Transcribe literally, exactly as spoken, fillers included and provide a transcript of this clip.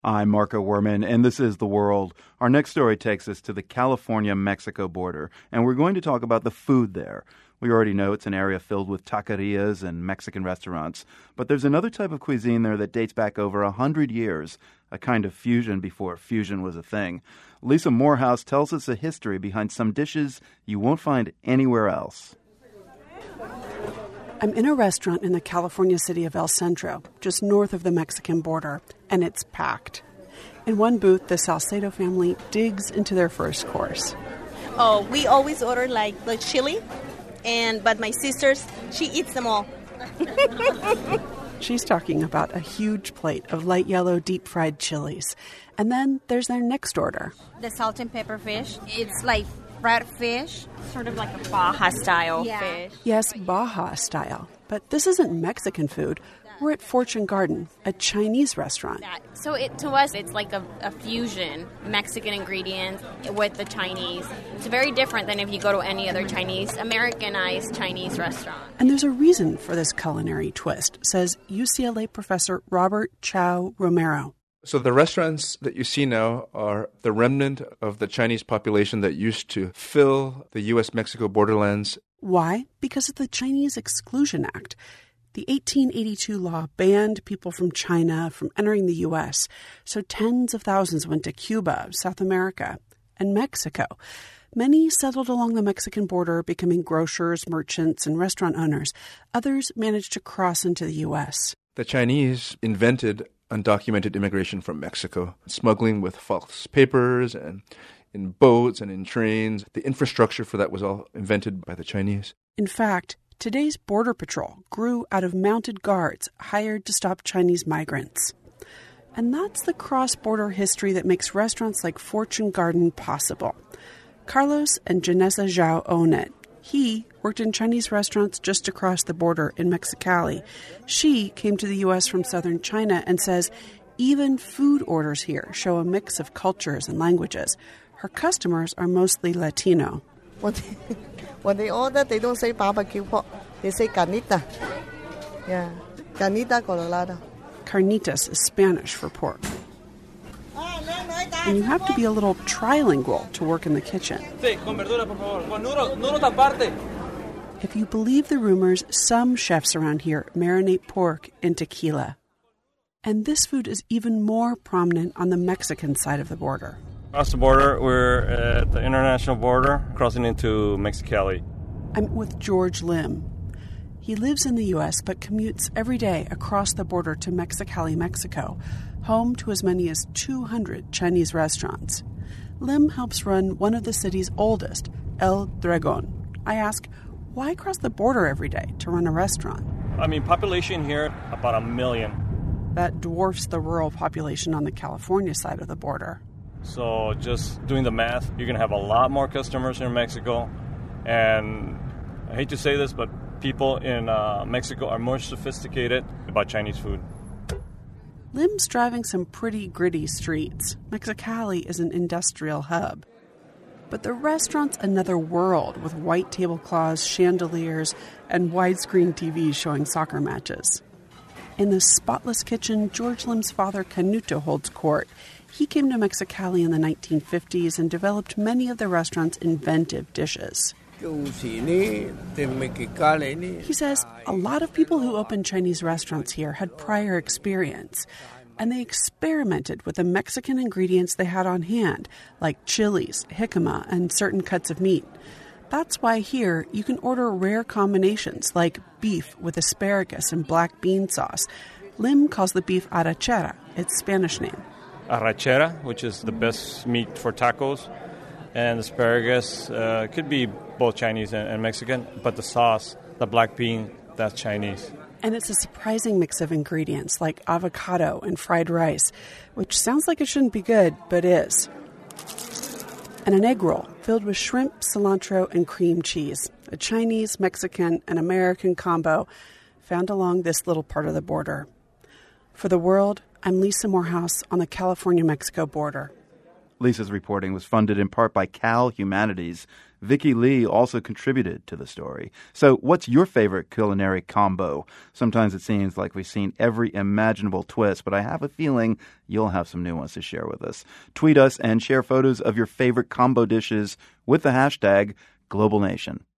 I'm Marco Werman, and this is The World. Our next story takes us to the California-Mexico border, and we're going to talk about the food there. We already know it's an area filled with taquerias and Mexican restaurants, but there's another type of cuisine there that dates back over a hundred years, a kind of fusion before fusion was a thing. Lisa Morehouse tells us a history behind some dishes you won't find anywhere else. I'm in a restaurant in the California city of El Centro, just north of the Mexican border, and it's packed. In one booth, the Salcedo family digs into their first course. Oh, we always order like the chili, and but my sisters, she eats them all. She's talking about a huge plate of light yellow deep-fried chilies. And then there's their next order. The salt and pepper fish. It's like fried fish, sort of like a Baja-style yeah. fish. Yes, Baja style. But this isn't Mexican food. We're at Fortune Garden, a Chinese restaurant. So it, to us, it's like a, a fusion, Mexican ingredients with the Chinese. It's very different than if you go to any other Chinese, Americanized Chinese restaurant. And there's a reason for this culinary twist, says U C L A professor Robert Chow Romero. So the restaurants that you see now are the remnant of the Chinese population that used to fill the U S Mexico borderlands. Why? Because of the Chinese Exclusion Act. The eighteen eighty-two law banned people from China from entering the U S, so tens of thousands went to Cuba, South America, and Mexico. Many settled along the Mexican border, becoming grocers, merchants, and restaurant owners. Others managed to cross into the U S. The Chinese invented undocumented immigration from Mexico, smuggling with false papers and in boats and in trains. The infrastructure for that was all invented by the Chinese. In fact, today's Border Patrol grew out of mounted guards hired to stop Chinese migrants. And that's the cross-border history that makes restaurants like Fortune Garden possible. Carlos and Janessa Zhao own it. He worked in Chinese restaurants just across the border in Mexicali. She came to the U S from southern China and says even food orders here show a mix of cultures and languages. Her customers are mostly Latino. When they, when they order, they don't say barbecue pork. They say carnita. Yeah, carnita colorada. Carnitas is Spanish for pork. And you have to be a little trilingual to work in the kitchen. If you believe the rumors, some chefs around here marinate pork in tequila. And this food is even more prominent on the Mexican side of the border. Across the border, we're at the international border, crossing into Mexicali. I'm with George Lim. He lives in the U S but commutes every day across the border to Mexicali, Mexico, home to as many as two hundred Chinese restaurants. Lim helps run one of the city's oldest, El Dragon. I ask, why cross the border every day to run a restaurant? I mean, population here, about a million. That dwarfs the rural population on the California side of the border. So just doing the math, you're going to have a lot more customers here in Mexico. And I hate to say this, but people in uh, Mexico are more sophisticated about Chinese food. Lim's driving some pretty gritty streets. Mexicali is an industrial hub. But the restaurant's another world with white tablecloths, chandeliers, and widescreen T Vs showing soccer matches. In the spotless kitchen, George Lim's father, Canuto, holds court. He came to Mexicali in the nineteen fifties and developed many of the restaurant's inventive dishes. He says a lot of people who opened Chinese restaurants here had prior experience, and they experimented with the Mexican ingredients they had on hand, like chilies, jicama, and certain cuts of meat. That's why here you can order rare combinations like beef with asparagus and black bean sauce. Lim calls the beef arrachera, its Spanish name. Arrachera, which is the best meat for tacos, and asparagus uh, could be both Chinese and, and Mexican, but the sauce, the black bean, that's Chinese. And it's a surprising mix of ingredients like avocado and fried rice, which sounds like it shouldn't be good, but is. And an egg roll filled with shrimp, cilantro, and cream cheese, a Chinese, Mexican, and American combo found along this little part of the border. For The World, I'm Lisa Morehouse on the California-Mexico border. Lisa's reporting was funded in part by Cal Humanities. Vicky Lee also contributed to the story. So what's your favorite culinary combo? Sometimes it seems like we've seen every imaginable twist, but I have a feeling you'll have some new ones to share with us. Tweet us and share photos of your favorite combo dishes with the hashtag Global Nation.